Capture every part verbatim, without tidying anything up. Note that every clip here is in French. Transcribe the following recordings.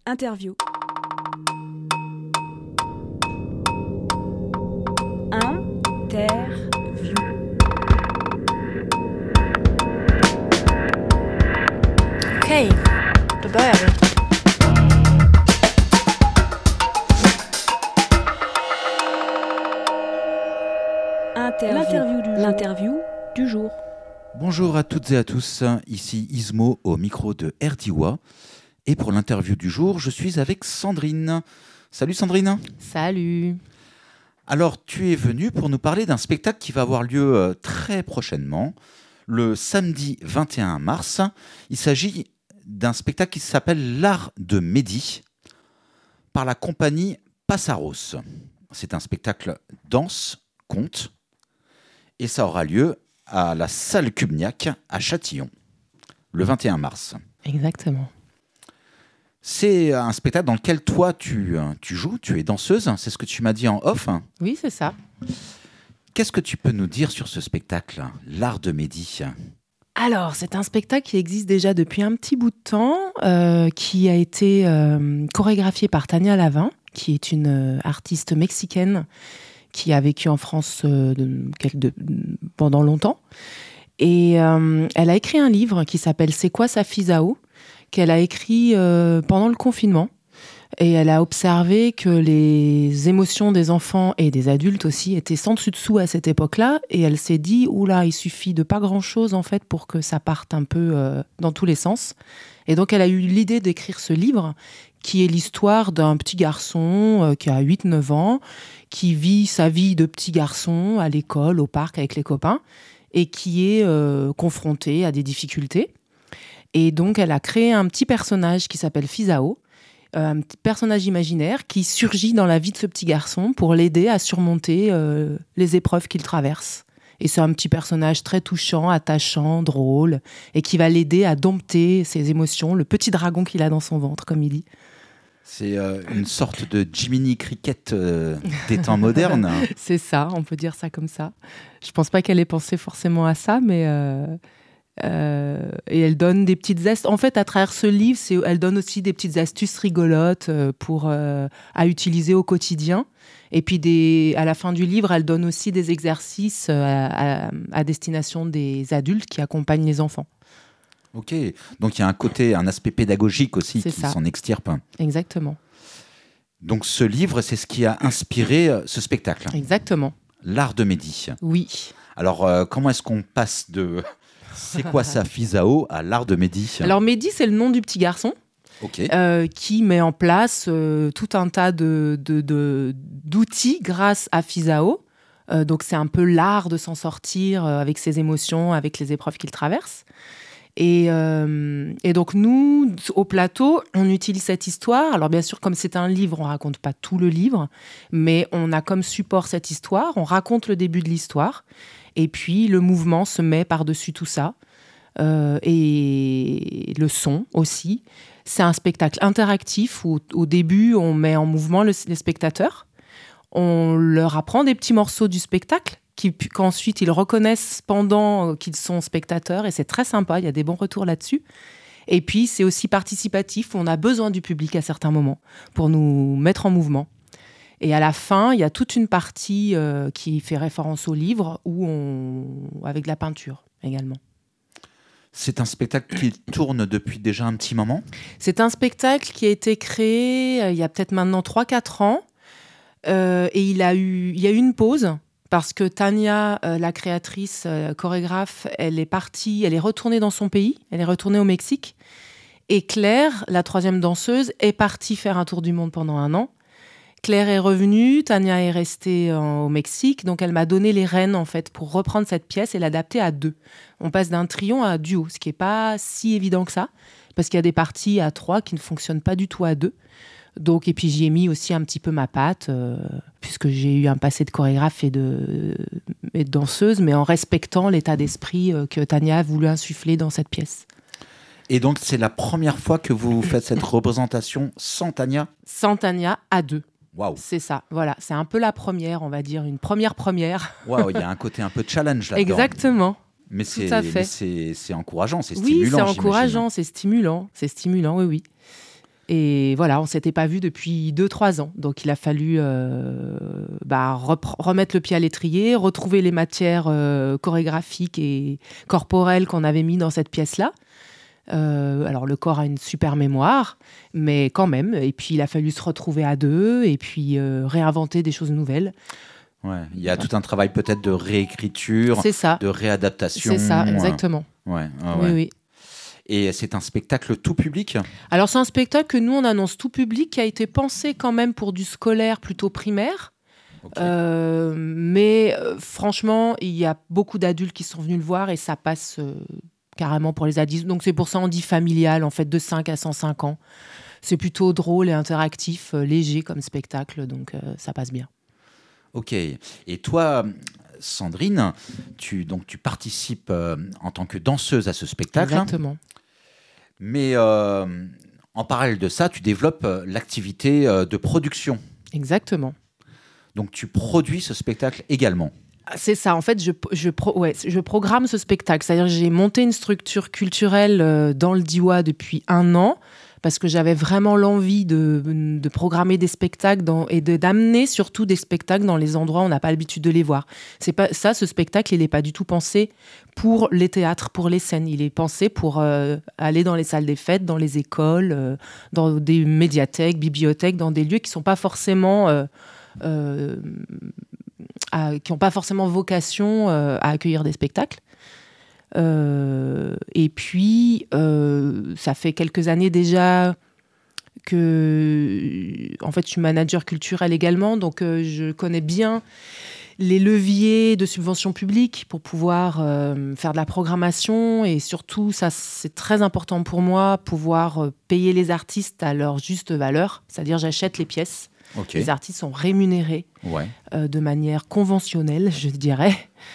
Interview. Interview. Okej, då börjar vi. Interview. L'interview du jour. Bonjour à toutes et à tous, ici Ismo au micro de Erdiwa. Et pour l'interview du jour, je suis avec Sandrine. Salut Sandrine. Salut. Alors, tu es venue pour nous parler d'un spectacle qui va avoir lieu euh, très prochainement, le samedi vingt et un mars. Il s'agit d'un spectacle qui s'appelle L'Art de Mehdi, par la compagnie Passaros. C'est un spectacle danse, conte, et ça aura lieu à la salle Cubniac à Châtillon, le vingt et un mars. Exactement. C'est un spectacle dans lequel toi, tu, tu joues, tu es danseuse, c'est ce que tu m'as dit en off. Oui, c'est ça. Qu'est-ce que tu peux nous dire sur ce spectacle, L'Art de Mehdi ? Alors, c'est un spectacle qui existe déjà depuis un petit bout de temps, euh, qui a été euh, chorégraphié par Tania Lavin, qui est une euh, artiste mexicaine qui a vécu en France euh, de, de, pendant longtemps. Et euh, elle a écrit un livre qui s'appelle « C'est quoi ça Fizao ?» qu'elle a écrit euh, pendant le confinement. Et elle a observé que les émotions des enfants et des adultes aussi étaient sans dessus dessous à cette époque-là. Et elle s'est dit, oula, il suffit de pas grand-chose en fait pour que ça parte un peu euh, dans tous les sens. Et donc elle a eu l'idée d'écrire ce livre qui est l'histoire d'un petit garçon euh, qui a huit neuf ans, qui vit sa vie de petit garçon à l'école, au parc avec les copains, et qui est euh, confronté à des difficultés. Et donc elle a créé un petit personnage qui s'appelle Fizao, un petit personnage imaginaire qui surgit dans la vie de ce petit garçon pour l'aider à surmonter euh, les épreuves qu'il traverse. Et c'est un petit personnage très touchant, attachant, drôle, et qui va l'aider à dompter ses émotions, le petit dragon qu'il a dans son ventre, comme il dit. C'est euh, une sorte de Jiminy Cricket euh, des temps modernes. C'est ça, on peut dire ça comme ça. Je pense pas qu'elle ait pensé forcément à ça, mais... Euh... Euh, et elle donne des petites astuces. En fait, à travers ce livre, c'est, elle donne aussi des petites astuces rigolotes euh, pour, euh, à utiliser au quotidien. Et puis, des, à la fin du livre, elle donne aussi des exercices euh, à, à destination des adultes qui accompagnent les enfants. Ok, donc il y a un côté, un aspect pédagogique aussi c'est qui ça. s'en extirpe. Exactement. Donc ce livre, c'est ce qui a inspiré euh, ce spectacle. Exactement. L'Art de Mehdi. Oui. Alors, euh, comment est-ce qu'on passe de... C'est quoi ça, Fizao, à L'Art de Mehdi ? Alors, Mehdi, c'est le nom du petit garçon okay. euh, qui met en place euh, tout un tas de, de, de, d'outils grâce à Fizao. Euh, donc, c'est un peu l'art de s'en sortir euh, avec ses émotions, avec les épreuves qu'il traverse. Et, euh, et donc, nous, au plateau, on utilise cette histoire. Alors, bien sûr, comme c'est un livre, on ne raconte pas tout le livre, mais on a comme support cette histoire. On raconte le début de l'histoire. Et puis, le mouvement se met par-dessus tout ça. Euh, et le son aussi. C'est un spectacle interactif où, au début, on met en mouvement le, les spectateurs. On leur apprend des petits morceaux du spectacle qui, qu'ensuite, ils reconnaissent pendant qu'ils sont spectateurs. Et c'est très sympa, il y a des bons retours là-dessus. Et puis, c'est aussi participatif. On a besoin du public à certains moments pour nous mettre en mouvement. Et à la fin, il y a toute une partie euh, qui fait référence au livre, où on... avec de la peinture également. C'est un spectacle qui tourne depuis déjà un petit moment ? C'est un spectacle qui a été créé euh, il y a peut-être maintenant trois quatre ans. Euh, et il, a eu, il y a eu une pause, parce que Tania, euh, la créatrice, euh, chorégraphe, elle est partie, elle est retournée dans son pays, elle est retournée au Mexique. Et Claire, la troisième danseuse, est partie faire un tour du monde pendant un an. Claire est revenue, Tania est restée en, au Mexique, donc elle m'a donné les rênes en fait pour reprendre cette pièce et l'adapter à deux. On passe d'un trio à un duo, ce qui n'est pas si évident que ça, parce qu'il y a des parties à trois qui ne fonctionnent pas du tout à deux. Donc, et puis j'y ai mis aussi un petit peu ma patte, euh, puisque j'ai eu un passé de chorégraphe et de, et de danseuse, mais en respectant l'état d'esprit euh, que Tania a voulu insuffler dans cette pièce. Et donc c'est la première fois que vous faites cette représentation sans Tania ? Sans Tania, à deux. Waouh. C'est ça, voilà. C'est un peu la première, on va dire, une première première. Waouh, il y a un côté un peu challenge là-dedans. Exactement. Mais c'est, Tout à fait. mais c'est, c'est encourageant, c'est oui, stimulant. c'est encourageant, j'imagine. c'est stimulant, c'est stimulant, oui, oui. Et voilà, on ne s'était pas vu depuis deux trois ans. Donc, il a fallu euh, bah, repre- remettre le pied à l'étrier, retrouver les matières euh, chorégraphiques et corporelles qu'on avait mis dans cette pièce-là. Euh, alors, le corps a une super mémoire, mais quand même. Et puis, il a fallu se retrouver à deux et puis euh, réinventer des choses nouvelles. Ouais, il y a tout un travail peut-être de réécriture, C'est ça. de réadaptation. C'est ça, exactement. Ouais, ouais, Oui, ouais. oui. Et c'est un spectacle tout public? Alors, c'est un spectacle que nous, on annonce tout public, qui a été pensé quand même pour du scolaire plutôt primaire. Okay. Euh, mais euh, franchement, il y a beaucoup d'adultes qui sont venus le voir et ça passe euh, carrément pour les adultes. Donc, c'est pour ça on dit familial, en fait, de cinq à cent cinq ans. C'est plutôt drôle et interactif, euh, léger comme spectacle, donc euh, ça passe bien. Ok. Et toi, Sandrine, tu, donc, tu participes euh, en tant que danseuse à ce spectacle. Exactement. Mais euh, en parallèle de ça, tu développes euh, l'activité euh, de production. Exactement. Donc, tu produis ce spectacle également. C'est ça, en fait, je, je, pro, ouais, je programme ce spectacle. C'est-à-dire que j'ai monté une structure culturelle euh, dans le Diois depuis un an, parce que j'avais vraiment l'envie de, de programmer des spectacles dans, et de, d'amener surtout des spectacles dans les endroits où on n'a pas l'habitude de les voir. C'est pas, ça, ce spectacle, il n'est pas du tout pensé pour les théâtres, pour les scènes. Il est pensé pour euh, aller dans les salles des fêtes, dans les écoles, euh, dans des médiathèques, bibliothèques, dans des lieux qui ne sont pas forcément... Euh, euh, à, qui n'ont pas forcément vocation euh, à accueillir des spectacles. Euh, et puis, euh, ça fait quelques années déjà que, en fait, je suis manager culturel également, donc euh, je connais bien les leviers de subventions publiques pour pouvoir euh, faire de la programmation et surtout, ça, c'est très important pour moi, pouvoir euh, payer les artistes à leur juste valeur, c'est-à-dire j'achète les pièces. Okay. Les artistes sont rémunérés ouais. euh, de manière conventionnelle, je dirais.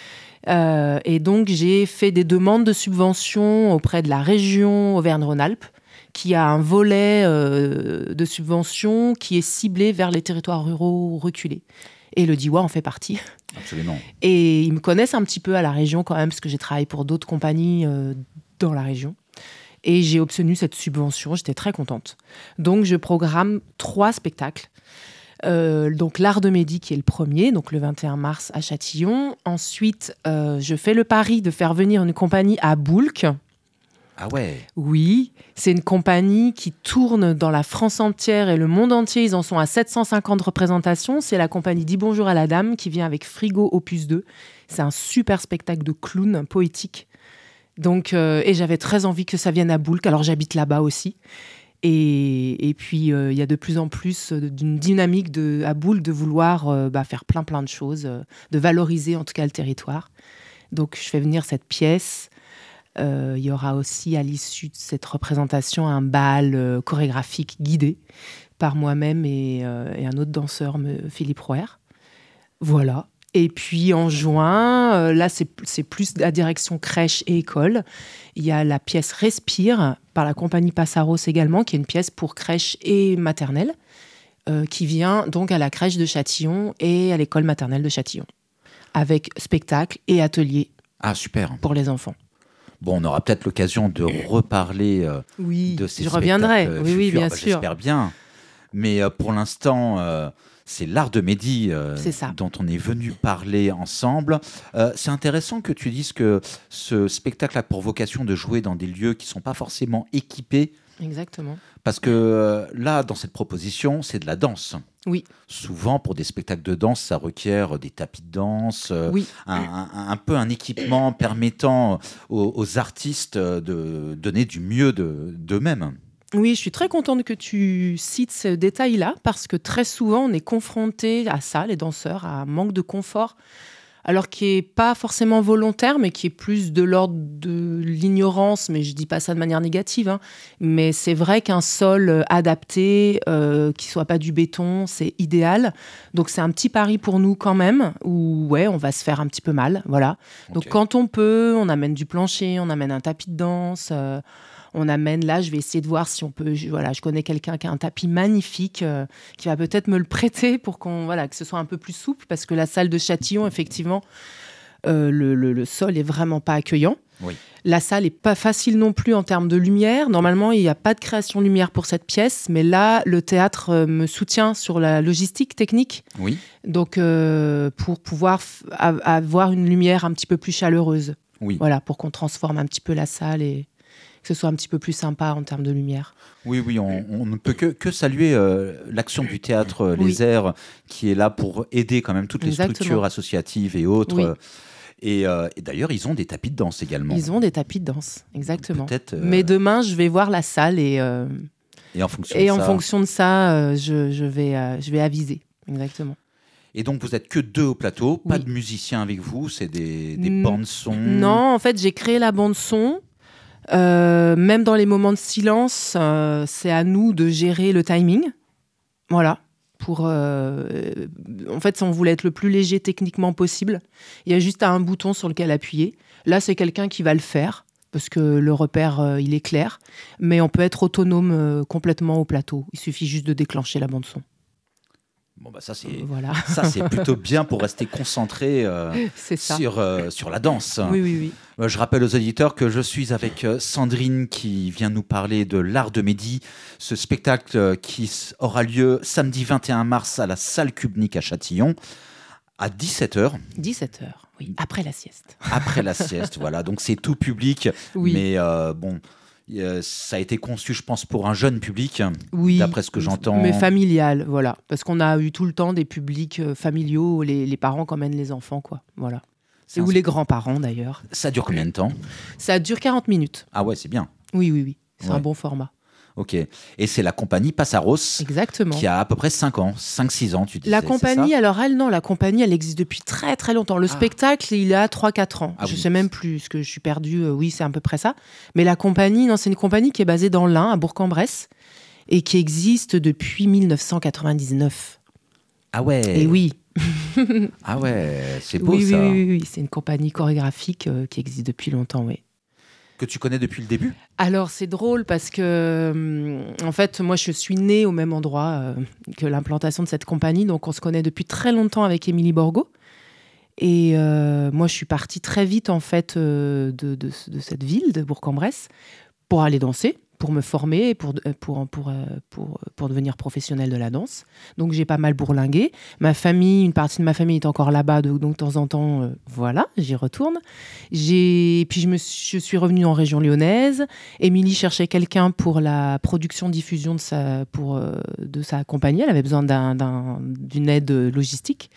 Euh, et donc, j'ai fait des demandes de subventions auprès de la région Auvergne-Rhône-Alpes, qui a un volet euh, de subventions qui est ciblé vers les territoires ruraux reculés. Et le Diois en fait partie. Absolument. Et ils me connaissent un petit peu à la région quand même, parce que j'ai travaillé pour d'autres compagnies euh, dans la région. Et j'ai obtenu cette subvention, j'étais très contente. Donc, je programme trois spectacles. Euh, donc l'Art de Midi qui est le premier, donc le vingt et un mars à Châtillon. Ensuite, euh, je fais le pari de faire venir une compagnie à Boulques. Ah ouais. Oui, c'est une compagnie qui tourne dans la France entière et le monde entier. Ils en sont à sept cent cinquante représentations. C'est la compagnie Dis bonjour à la dame qui vient avec Frigo Opus deux. C'est un super spectacle de clown poétique. Donc, euh, et j'avais très envie que ça vienne à Boulques. Alors j'habite là-bas aussi. Et, et puis, il euh, y a de plus en plus d'une dynamique de, à Boulques de vouloir euh, bah, faire plein, plein de choses, euh, de valoriser en tout cas le territoire. Donc, je fais venir cette pièce. Il euh, y aura aussi, à l'issue de cette représentation, un bal euh, chorégraphique guidé par moi-même et, euh, et un autre danseur, Philippe Rouer. Voilà. Et puis en juin, euh, là c'est, c'est plus la direction crèche et école. Il y a la pièce Respire par la compagnie Passaros également, qui est une pièce pour crèche et maternelle, euh, qui vient donc à la crèche de Châtillon et à l'école maternelle de Châtillon, avec spectacle et atelier. Ah super. Pour les enfants. Bon, on aura peut-être l'occasion de reparler euh, oui, de ces je spectacles reviendrai. Oui, futurs. oui, bien bah, sûr. J'espère bien. Mais euh, pour l'instant, euh, c'est l'Art de Midi euh, c'est dont on est venu parler ensemble. Euh, c'est intéressant que tu dises que ce spectacle a pour vocation de jouer dans des lieux qui ne sont pas forcément équipés. Exactement. Parce que euh, là, dans cette proposition, c'est de la danse. Oui. Souvent, pour des spectacles de danse, ça requiert des tapis de danse, euh, oui. un, un, un peu un équipement permettant aux, aux artistes de donner du mieux de, d'eux-mêmes. Oui, je suis très contente que tu cites ce détail-là, parce que très souvent, on est confronté à ça, les danseurs, à un manque de confort, alors qui n'est pas forcément volontaire, mais qui est plus de l'ordre de l'ignorance, mais je ne dis pas ça de manière négative. Hein. Mais c'est vrai qu'un sol adapté, euh, qui ne soit pas du béton, c'est idéal. Donc c'est un petit pari pour nous quand même, où ouais, on va se faire un petit peu mal. Voilà. Okay. Donc quand on peut, on amène du plancher, on amène un tapis de danse... Euh, On amène, là, je vais essayer de voir si on peut... Je, voilà, je connais quelqu'un qui a un tapis magnifique, euh, qui va peut-être me le prêter pour qu'on, voilà, que ce soit un peu plus souple, parce que la salle de Châtillon, effectivement, euh, le, le, le sol est vraiment pas accueillant. Oui. La salle n'est pas facile non plus en termes de lumière. Normalement, il n'y a pas de création de lumière pour cette pièce, mais là, le théâtre euh, me soutient sur la logistique technique. Oui. Donc, euh, pour pouvoir f- a- avoir une lumière un petit peu plus chaleureuse. Oui. Voilà, pour qu'on transforme un petit peu la salle et que ce soit un petit peu plus sympa en termes de lumière. Oui, oui, on, on ne peut que, que saluer euh, l'action du théâtre euh, Oui. Les Airs, qui est là pour aider quand même toutes les Exactement. structures associatives et autres. Oui. Euh, Et, euh, et d'ailleurs, ils ont des tapis de danse également. Ils ont des tapis de danse, exactement. Peut-être, euh, Mais demain, je vais voir la salle et, euh, Et en fonction et de en ça. fonction de ça, euh, je, je, vais, euh, je vais aviser. Exactement. Et donc, vous êtes que deux au plateau, pas Oui. de musiciens avec vous, c'est des, des Mm. bandes-son. Non, en fait, j'ai créé la bande-son. Euh, même dans les moments de silence, euh, c'est à nous de gérer le timing. Voilà. Pour, euh, en fait, on voulait être le plus léger techniquement possible. Il y a juste un bouton sur lequel appuyer. Là, c'est quelqu'un qui va le faire parce que le repère, euh, il est clair. Mais on peut être autonome euh, complètement au plateau. Il suffit juste de déclencher la bande-son. Bon, bah ça, c'est, Voilà, ça, c'est plutôt bien pour rester concentré euh, c'est ça. sur, euh, sur la danse. Oui, oui, oui. Euh, Je rappelle aux auditeurs que je suis avec euh, Sandrine qui vient nous parler de l'Art de Mehdi, ce spectacle euh, qui s- aura lieu samedi vingt et un mars à la salle Kubnik à Châtillon à dix-sept heures dix-sept heures, oui, après la sieste. après la sieste. Voilà, donc c'est tout public, Oui. mais euh, bon, euh, ça a été conçu, je pense, pour un jeune public, Oui, d'après ce que j'entends. mais familial, voilà. Parce qu'on a eu tout le temps des publics euh, familiaux, les, les parents qui emmènent les enfants, quoi. Voilà. C'est Et un- ou les grands-parents, d'ailleurs. Ça dure combien de temps? Ça dure quarante minutes. Ah ouais, c'est bien. Oui, oui, oui. C'est Ouais. un bon format. Ok. Et c'est la compagnie Passaros Exactement. qui a à peu près cinq ans, cinq six ans, tu disais. La c'est compagnie, ça alors elle, non, la compagnie, elle existe depuis très, très longtemps. Le Ah. spectacle, il a trois quatre ans. Ah je oui. sais même plus, ce que je suis perdue. euh, oui, c'est à peu près ça. Mais la compagnie, non, c'est une compagnie qui est basée dans l'Ain, à Bourg-en-Bresse, et qui existe depuis mille neuf cent quatre-vingt-dix-neuf. Ah ouais. Et oui, Ah ouais, c'est beau oui, oui, ça. oui, oui, oui, c'est une compagnie chorégraphique euh, qui existe depuis longtemps, oui. Que tu connais depuis le début? Alors, c'est drôle parce que, hum, en fait, moi, je suis née au même endroit euh, que l'implantation de cette compagnie. Donc, on se connaît depuis très longtemps avec Émilie Borgo. Et euh, moi, je suis partie très vite, en fait, euh, de, de, de cette ville, de Bourg-en-Bresse, pour aller danser, pour me former, pour, pour, pour, euh, pour, pour devenir professionnelle de la danse. Donc, j'ai pas mal bourlingué. Ma famille, une partie de ma famille est encore là-bas, donc, donc de temps en temps, euh, voilà, j'y retourne. J'ai... Puis, je, me suis, je suis revenue en région lyonnaise. Émilie cherchait quelqu'un pour la production-diffusion de sa, pour, euh, de sa compagnie. Elle avait besoin d'un, d'un, d'une aide logistique.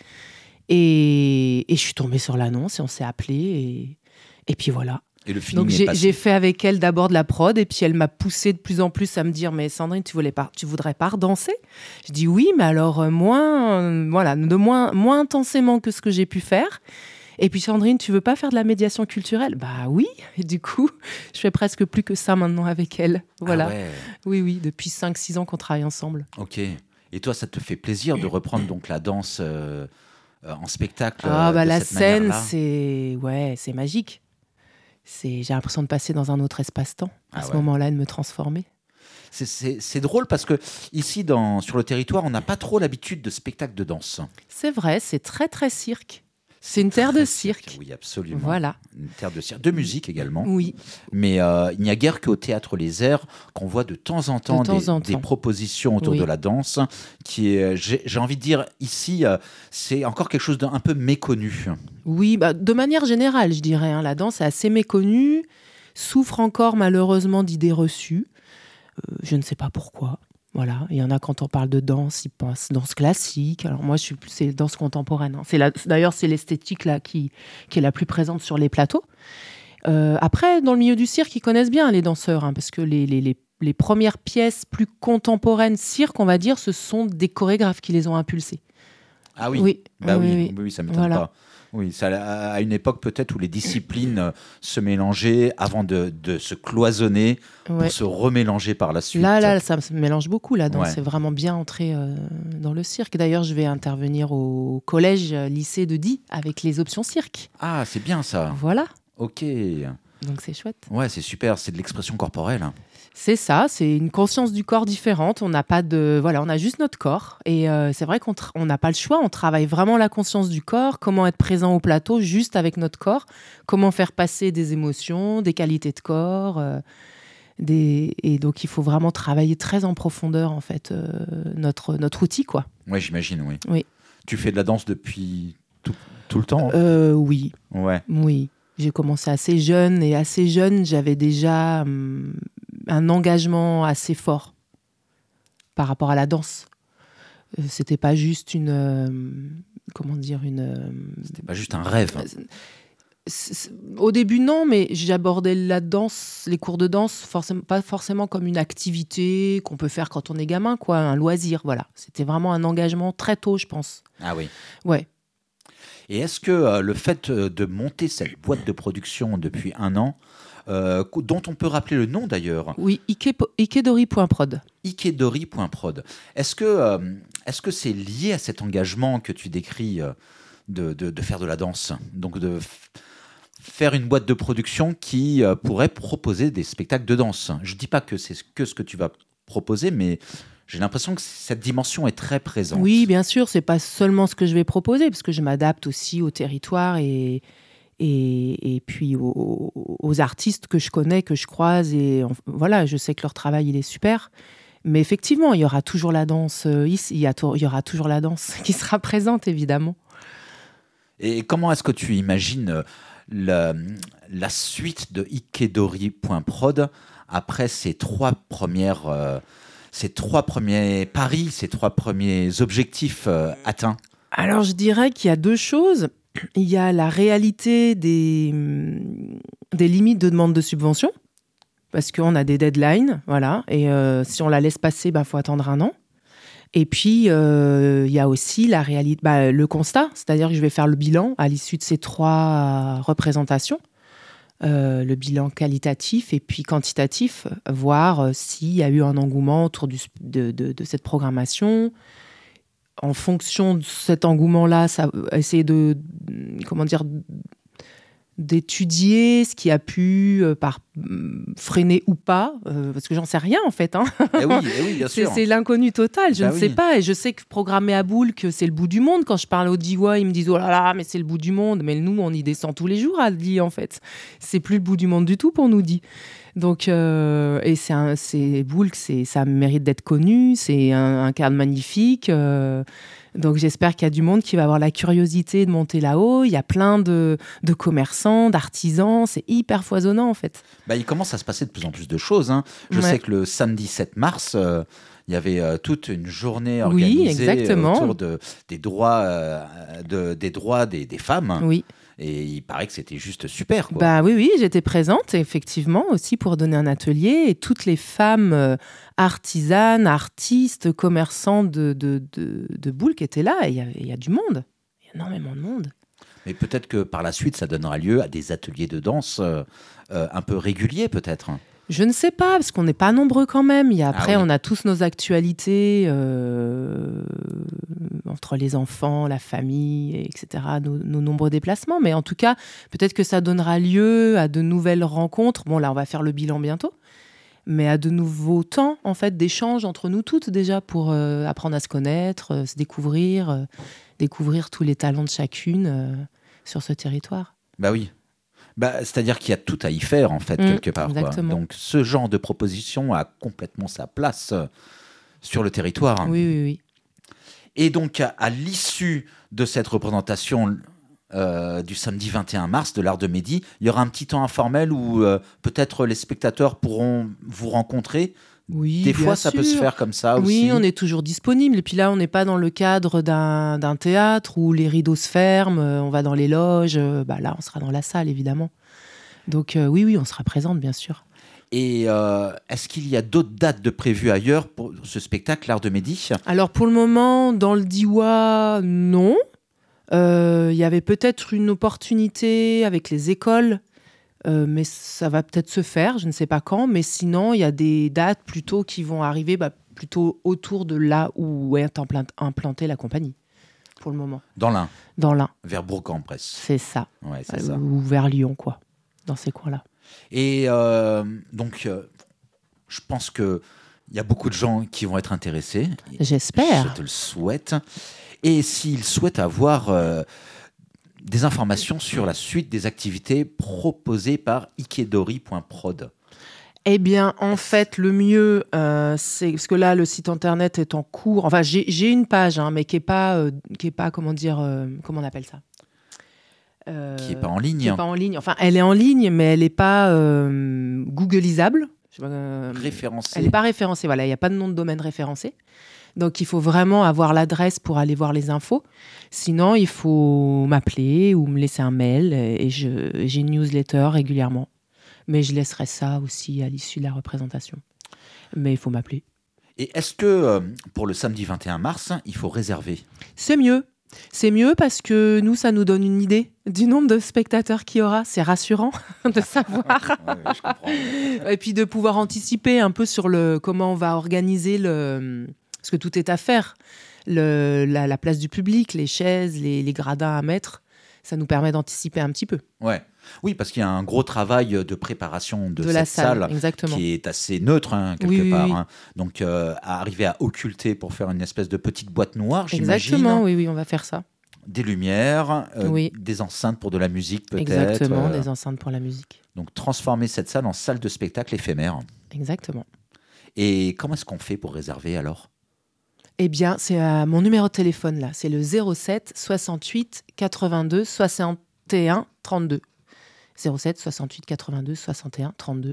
Et, et je suis tombée sur l'annonce et on s'est appelé. Et, et puis voilà. Et le feeling Donc est j'ai, passé. j'ai fait avec elle d'abord de la prod et puis elle m'a poussée de plus en plus à me dire mais Sandrine tu voulais pas tu voudrais pas redanser? Je dis oui mais alors euh, moins euh, voilà de moins moins intensément que ce que j'ai pu faire. Et puis Sandrine tu veux pas faire de la médiation culturelle? Bah oui. Et du coup je fais presque plus que ça maintenant avec elle. Voilà. Ah ouais. Oui oui depuis cinq six ans qu'on travaille ensemble. Ok. Et toi, ça te fait plaisir de reprendre donc la danse euh, euh, en spectacle Ah euh, bah de la cette scène manière-là? c'est ouais c'est magique. C'est j'ai l'impression de passer dans un autre espace-temps à Ah ce ouais. moment-là et de me transformer. C'est, c'est, c'est drôle parce que ici, dans, sur le territoire, on n'a pas trop l'habitude de spectacles de danse. C'est vrai, c'est très très cirque. C'est une terre de Très cirque. Oui, absolument. Voilà. Une terre de cirque, de musique également. Oui, Mais euh, il n'y a guère qu'au Théâtre Les Airs qu'on voit de temps en temps, temps des, en des temps. propositions autour Oui. de la danse qui est, j'ai, j'ai envie de dire, ici, euh, c'est encore quelque chose d'un peu méconnu. oui, bah, de manière générale, je dirais. hein, la danse est assez méconnue, souffre encore malheureusement d'idées reçues. Euh, je ne sais pas pourquoi. Voilà, il y en a quand on parle de danse, ils pensent danse classique. Alors moi, je suis plus c'est danse contemporaine. hein. C'est la, d'ailleurs, c'est l'esthétique là qui, qui est la plus présente sur les plateaux. Euh, après, dans le milieu du cirque, ils connaissent bien les danseurs, hein, parce que les, les, les, les premières pièces plus contemporaines cirque, on va dire, ce sont des chorégraphes qui les ont impulsées. Ah oui, Oui, bah oui, oui, oui, oui. oui, ça m'étonne Voilà. pas. Oui, ça, à une époque peut-être où les disciplines euh, se mélangeaient avant de, de se cloisonner Ouais. pour se remélanger par la suite. Là, là, ça se mélange beaucoup. La danse Ouais. c'est vraiment bien entré euh, dans le cirque. D'ailleurs, je vais intervenir au collège, euh, lycée de Die avec les options cirque. Ah, c'est bien ça. Voilà. Ok. Donc c'est chouette. Ouais, c'est super, c'est de l'expression corporelle. C'est ça, c'est une conscience du corps différente. On n'a pas de, voilà, on a juste notre corps. Et euh, c'est vrai qu'on tra- on n'a pas le choix. On travaille vraiment la conscience du corps, comment être présent au plateau juste avec notre corps, comment faire passer des émotions, des qualités de corps. Euh, des... Et donc il faut vraiment travailler très en profondeur en fait euh, notre notre outil quoi. Ouais, j'imagine, oui. Oui. Tu fais de la danse depuis tout, tout le temps. Euh, oui. Ouais. Oui. J'ai commencé assez jeune et assez jeune, j'avais déjà hum, un engagement assez fort par rapport à la danse. Euh, c'était pas juste une, euh, comment dire, une. Euh, C'était pas juste un rêve. c'est, c'est, au début non, mais j'abordais la danse, les cours de danse, forcément pas forcément comme une activité qu'on peut faire quand on est gamin, quoi, un loisir, voilà. C'était vraiment un engagement très tôt, je pense. Ah oui. Ouais. Et est-ce que euh, le fait euh, de monter cette boîte de production depuis un an, euh, dont on peut rappeler le nom d'ailleurs, Oui, Ike, ikedori point prod. ikedori point prod, est-ce que euh, est-ce que c'est lié à cet engagement que tu décris euh, de, de, de faire de la danse, donc de f- faire une boîte de production qui euh, pourrait proposer des spectacles de danse? Je dis pas que c'est que ce que tu vas proposer, mais j'ai l'impression que cette dimension est très présente. Oui, bien sûr, c'est pas seulement ce que je vais proposer, parce que je m'adapte aussi au territoire et, et, et puis aux, aux artistes que je connais, que je croise. Et en- voilà, je sais que leur travail, il est super. Mais effectivement, il y aura toujours la danse euh, ici, il y, a to- il y aura toujours la danse qui sera présente, évidemment. Et comment est-ce que tu imagines euh, la, la suite de ikedori point prod après ces trois premières, euh, ces trois premiers paris, ces trois premiers objectifs euh, atteints? Alors, je dirais qu'il y a deux choses. Il y a la réalité des, des limites de demande de subvention, parce qu'on a des deadlines, voilà, et euh, si on la laisse passer, il bah, faut attendre un an. Et puis, euh, il y a aussi la réalité, bah, le constat, c'est-à-dire que je vais faire le bilan à l'issue de ces trois représentations, euh, le bilan qualitatif et puis quantitatif, voir euh, s'il y a eu un engouement autour du, de, de, de cette programmation. En fonction de cet engouement-là, ça, essayer de, comment dire, d'étudier ce qui a pu euh, par, euh, freiner ou pas, euh, parce que j'en sais rien en fait. Hein. Eh oui, eh oui, bien c'est, sûr. c'est l'inconnu total, je Bah ne oui. sais pas. Et je sais que programmer à boule, que c'est le bout du monde. Quand je parle au D I W A, ils me disent « Oh là là, mais c'est le bout du monde ». Mais nous, on y descend tous les jours à D I en fait. C'est plus le bout du monde du tout pour nous, D I. Donc, euh, et c'est, un, c'est Boulk, c'est, ça mérite d'être connu, c'est un, un cadre magnifique. Euh, donc j'espère qu'il y a du monde qui va avoir la curiosité de monter là-haut. Il y a plein de, de commerçants, d'artisans, c'est hyper foisonnant en fait. Bah, il commence à se passer de plus en plus de choses. Hein. Je Ouais. sais que le samedi sept mars, euh, il y avait euh, toute une journée Oui, organisée euh, exactement. autour de, des droits, euh, de, des, droits des, des femmes. Oui. Et il paraît que c'était juste super. Quoi. Bah oui, oui, j'étais présente effectivement aussi pour donner un atelier et toutes les femmes euh, artisanes, artistes, commerçants de, de, de, de Boulk étaient là et il y, avait- il y a du monde, il y a énormément de monde. Mais peut-être que par la suite, ça donnera lieu à des ateliers de danse euh, euh, un peu réguliers, peut-être. Je ne sais pas, parce qu'on n'est pas nombreux quand même. Il y a, après, Ah oui. on a tous nos actualités euh, entre les enfants, la famille, et cetera, nos, nos nombreux déplacements. Mais en tout cas, peut-être que ça donnera lieu à de nouvelles rencontres. Bon, là, on va faire le bilan bientôt. Mais à de nouveaux temps, en fait, d'échanges entre nous toutes déjà pour euh, apprendre à se connaître, euh, se découvrir, euh, découvrir tous les talents de chacune euh, sur ce territoire. Bah oui. Bah, c'est-à-dire qu'il y a tout à y faire, en fait, Mmh, quelque part. Quoi. exactement. Donc, ce genre de proposition a complètement sa place euh, sur le territoire. Oui, oui, oui. Et donc, à, à l'issue de cette représentation euh, du samedi vingt et un mars de l'Art de Midi, il y aura un petit temps informel où euh, peut-être les spectateurs pourront vous rencontrer. Oui, Des bien fois, ça peut se sûr. faire comme ça aussi. Oui, on est toujours disponible. Et puis là, on n'est pas dans le cadre d'un, d'un théâtre où les rideaux se ferment, euh, on va dans les loges. euh, bah là, on sera dans la salle, évidemment. Donc euh, oui, oui, on sera présente, bien sûr. Et euh, est-ce qu'il y a d'autres dates de prévues ailleurs pour ce spectacle, l'Art de Midi? Alors pour le moment, dans le D I W A, non. Euh, Il y avait peut-être une opportunité avec les écoles, euh, mais ça va peut-être se faire, je ne sais pas quand. Mais sinon, il y a des dates plutôt qui vont arriver bah, plutôt autour de là où est implant- implantée la compagnie, pour le moment. Dans l'Ain, Dans l'Ain, vers Bourg-en-Bresse. c'est ça. Ouais, c'est Euh, ça. Ou vers Lyon, quoi, dans ces coins-là. Et euh, donc, euh, je pense qu'il y a beaucoup de gens qui vont être intéressés. J'espère. Je te le souhaite. Et s'ils souhaitent avoir euh, des informations sur la suite des activités proposées par ikedori point prod. Eh bien, en fait, le mieux, euh, c'est parce que là, le site internet est en cours. Enfin, j'ai, j'ai une page, hein, mais qui est pas, euh, qui est pas, comment dire, euh, comment on appelle ça euh, Qui n'est pas en ligne. Qui est pas en ligne. Enfin, elle est en ligne, mais elle n'est pas euh, Googleisable. Je sais pas, euh, Référencée. Elle n'est pas référencée. Voilà, il n'y a pas de nom de domaine référencé. Donc, il faut vraiment avoir l'adresse pour aller voir les infos. Sinon, il faut m'appeler ou me laisser un mail et je, j'ai une newsletter régulièrement. Mais je laisserai ça aussi à l'issue de la représentation. Mais il faut m'appeler. Et est-ce que euh, pour le samedi vingt et un mars, il faut réserver ? C'est mieux. C'est mieux parce que nous, ça nous donne une idée du nombre de spectateurs qu'il y aura. C'est rassurant de savoir. Ouais, ouais, je comprends. Et puis de pouvoir anticiper un peu sur le, comment on va organiser le... Parce que tout est à faire. Le, la, la place du public, les chaises, les, les gradins à mettre. Ça nous permet d'anticiper un petit peu. Ouais. Oui, parce qu'il y a un gros travail de préparation de, De cette la salle, salle exactement. qui est assez neutre, hein, quelque Oui, oui, part. oui. hein. Donc, euh, à arriver à occulter pour faire une espèce de petite boîte noire, j'imagine. Exactement, oui, oui, on va faire ça. Des lumières, euh, Oui. des enceintes pour de la musique, peut-être. Exactement, euh, des enceintes pour la musique. Donc, transformer cette salle en salle de spectacle éphémère. Exactement. Et comment est-ce qu'on fait pour réserver, alors ? Eh bien, c'est à mon numéro de téléphone, là. C'est le zéro sept soixante-huit quatre-vingt-deux soixante et un trente-deux. zéro sept soixante-huit quatre-vingt-deux soixante et un trente-deux.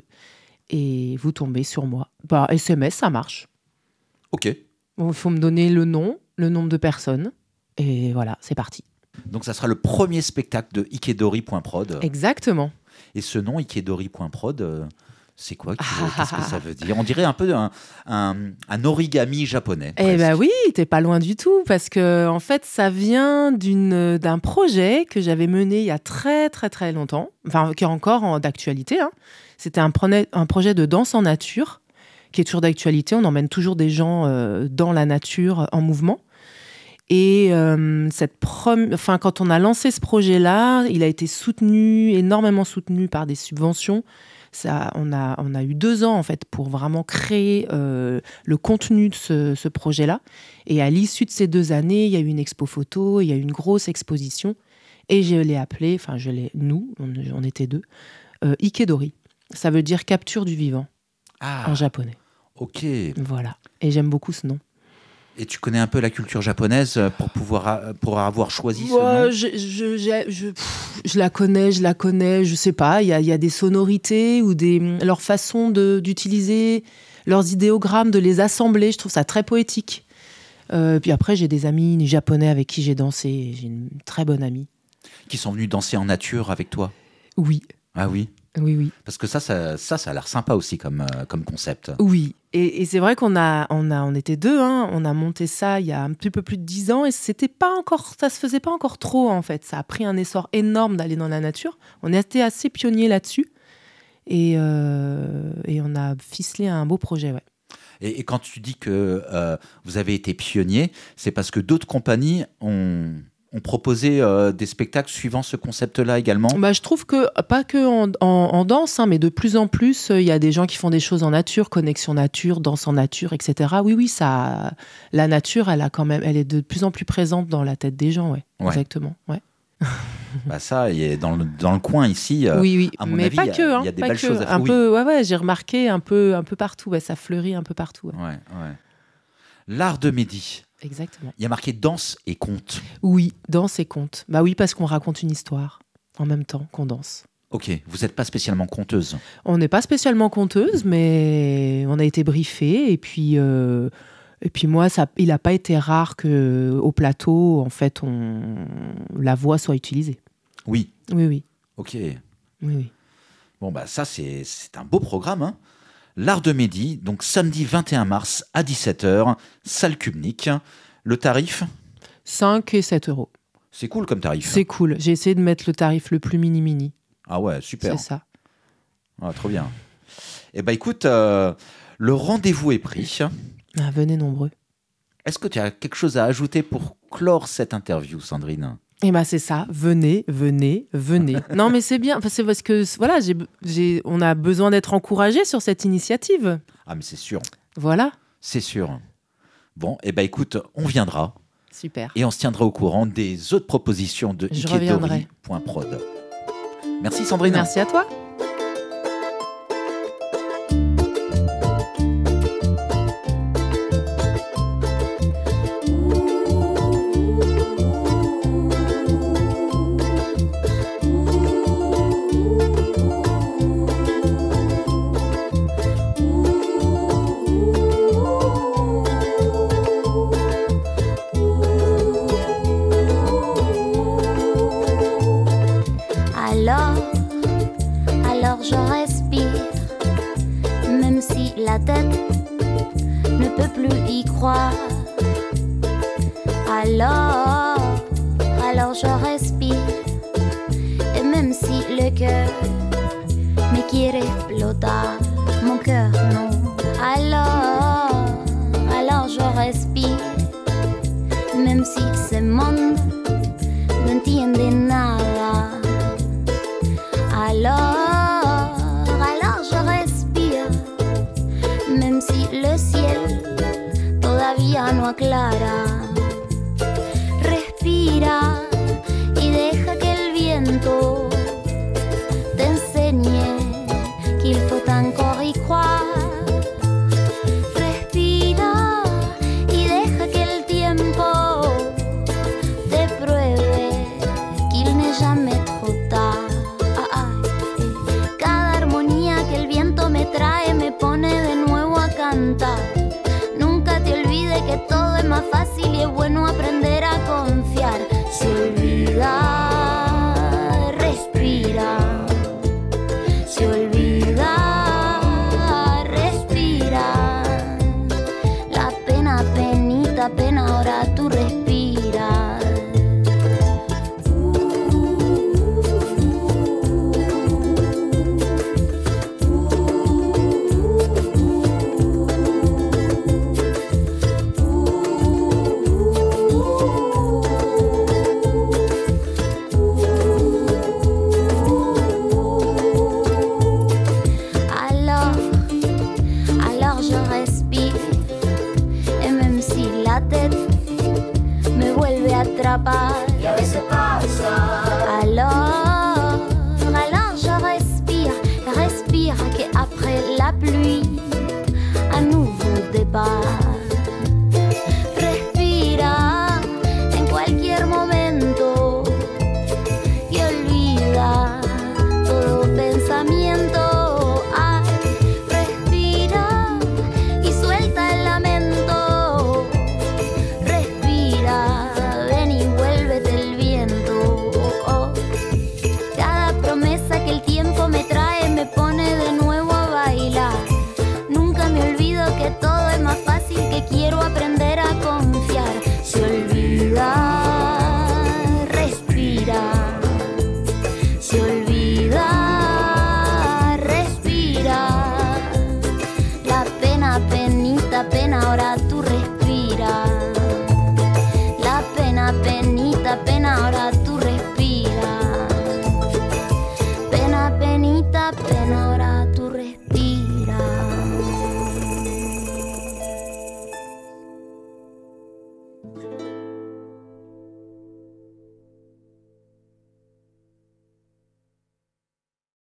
Et vous tombez sur moi. Par S M S, ça marche. Ok. Il faut me donner le nom, le nombre de personnes. Et voilà, c'est parti. Donc, ça sera le premier spectacle de ikedori point prod. Exactement. Et ce nom, ikedori point prod, euh, c'est quoi qui- Qu'est-ce que ça veut dire ? On dirait un peu un, un, un origami japonais. Eh presque. ben oui, t'es pas loin du tout, parce que en fait, ça vient d'une, d'un projet que j'avais mené il y a très très très longtemps, enfin qui est encore en- d'actualité. hein. C'était un, prone- un projet de danse en nature, qui est toujours d'actualité. On emmène toujours des gens euh, dans la nature en mouvement. Et euh, cette prom- enfin, quand on a lancé ce projet-là, il a été soutenu, énormément soutenu par des subventions. Ça, on, a, on a eu deux ans en fait pour vraiment créer euh, le contenu de ce, ce projet-là. Et à l'issue de ces deux années, il y a eu une expo photo, il y a eu une grosse exposition. Et je l'ai appelé, enfin je l'ai, nous, on, on était deux, euh, Ikedori. Ça veut dire capture du vivant Ah, en japonais. ok. Voilà. Et j'aime beaucoup ce nom. Et tu connais un peu la culture japonaise pour pouvoir a- pour avoir choisi ce Ouais, nom ? je, je, je, je, pff, je la connais, je la connais, je sais pas. Il y a, il y a des sonorités ou des, leur façon de, d'utiliser leurs idéogrammes, de les assembler. Je trouve ça très poétique. Euh, puis après, j'ai des amis japonais avec qui j'ai dansé. J'ai une très bonne amie. Qui sont venus danser en nature avec toi ? Oui, Ah oui. oui, oui. Parce que ça, ça, ça, ça a l'air sympa aussi comme, euh, comme concept. Oui, et, et c'est vrai qu'on a, on a, on était deux, hein, on a monté ça il y a un petit peu plus de dix ans et c'était pas encore, ça se faisait pas encore trop en fait. Ça a pris un essor énorme d'aller dans la nature. On était assez pionniers là-dessus et, euh, et on a ficelé un beau projet, ouais. Et, et quand tu dis que euh, vous avez été pionnier, c'est parce que d'autres compagnies ont, ont proposé euh, des spectacles suivant ce concept-là également. Bah, je trouve que, pas que en, en, en danse, hein, mais de plus en plus, il euh, y a des gens qui font des choses en nature, connexion nature, danse en nature, et cetera. Oui, oui, ça, la nature, elle, a quand même, elle est de plus en plus présente dans la tête des gens, ouais. Ouais. Exactement, ouais. Bah ça, il est dans le, dans le coin ici, euh, oui, oui, à mon mais avis, pas il y a- que, hein, il y a des pas belles que. choses à faire. Un Oui. peu, ouais, ouais, j'ai remarqué un peu, un peu partout, ouais, ça fleurit un peu partout. Ouais. Ouais, ouais. L'art de Mehdi. Exactement. Il y a marqué danse et conte. Oui, danse et conte. Bah oui, parce qu'on raconte une histoire en même temps qu'on danse. Ok, vous n'êtes pas spécialement conteuse. On n'est pas spécialement conteuse, mais on a été briefés. Et puis, euh, et puis moi, ça, il n'a pas été rare qu'au plateau, en fait, on, la voix soit utilisée. Oui, Oui, oui. ok. oui, oui. Bon, bah ça, c'est c'est un beau programme. Hein. L'art de Mehdi, donc samedi vingt et un mars à dix-sept heures, salle Kubnik. Le tarif, cinq et sept euros. c'est cool comme tarif. C'est cool. J'ai essayé de mettre le tarif le plus mini-mini. Ah ouais, super. C'est ça. Ah, trop bien. Eh ben écoute, euh, le rendez-vous est pris. Ah, venez nombreux. Est-ce que tu as quelque chose à ajouter pour clore cette interview, Sandrine ? Et bah c'est ça, venez, venez, venez. Non mais c'est bien, c'est parce que voilà, j'ai, j'ai, on a besoin d'être encouragé sur cette initiative. Ah mais c'est sûr. Voilà. C'est sûr. Bon, et eh ben écoute, on viendra. Super. Et on se tiendra au courant des autres propositions de ikedori point prod. Merci Sandrine. Merci à toi. Alors, alors je respire. Et même si le cœur me quiere explotar, mon cœur non. Alors, alors je respire. Même si ce monde no entiende nada. Alors, alors je respire. Même si le ciel todavía no aclara. Respira y deja que el viento te enseñe qu'il faut encore y croire. Respira y deja que el tiempo te pruebe qu'il n'est jamais trop tard. Cada armonía que el viento me trae me pone de nuevo a cantar. Nunca te olvides que todo es más fácil y es bueno aprender a confiar. Se olvida, respira. Se olvida, respira. La pena, penita, pena, ahora tú respiras. Y a veces pasa